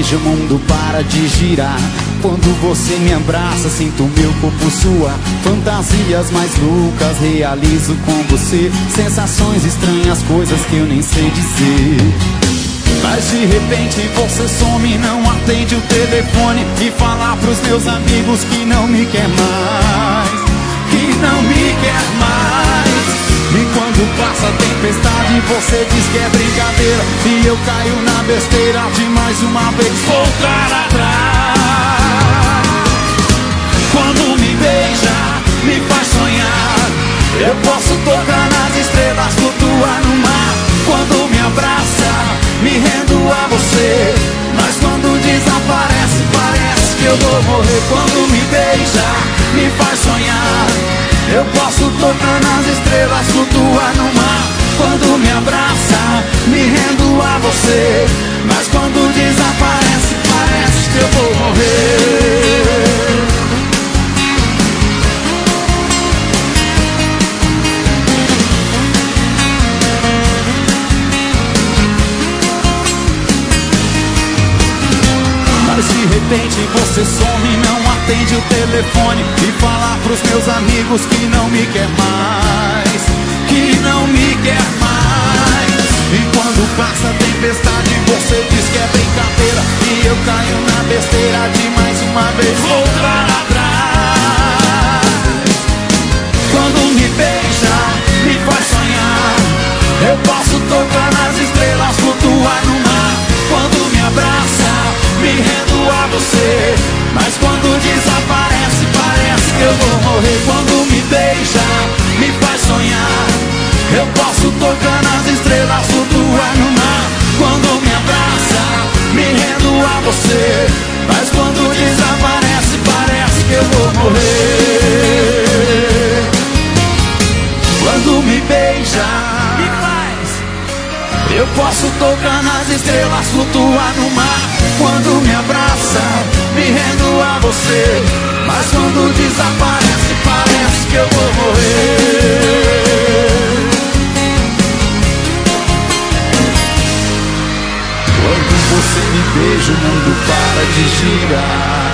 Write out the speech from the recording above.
beija, o mundo para de girar. Quando você me abraça, sinto meu corpo suar. Fantasias mais loucas realizo com você. Sensações estranhas, coisas que eu nem sei dizer. Mas de repente você some, não atende o telefone e fala pros meus amigos que não me quer mais, que não me quer mais. E quando passa a tempestade você diz que é brincadeira, e eu caio na besteira de mais uma vez voltar atrás. Quando me beija, me faz sonhar. Eu posso tocar nas estrelas, flutuar no mar. Quando me abraça, me rendo a você. Mas quando desaparece, parece que eu vou morrer. Quando me beija, me faz sonhar. Eu posso tocar nas estrelas, flutuar no mar. Quando me abraça, me rendo a você. Mas quando desaparece, parece que eu vou morrer. Mas de repente você some, não atende o telefone e fala pros meus amigos que não me quer mais, que não me quer mais. E quando passa a tempestade você diz que é brincadeira, e eu caio na besteira de mais uma vez voltar atrás. Quando me beija, me faz sonhar. Eu posso tocar nas estrelas, flutuar no mar. Quando me abraça, me rendo a você. Mas quando desaparece, parece que eu vou morrer. Quando me beija, me faz sonhar. Eu posso tocar nas estrelas, flutuar no mar. Quando me abraça, me rendo a você. Mas quando desaparece, parece que eu vou morrer. Quando me beija, me faz. Eu posso tocar nas estrelas, flutuar no mar. Quando me abraça, me rendo a você. Mas quando desaparece, parece que eu vou morrer. Quando você me beija, o mundo para de girar.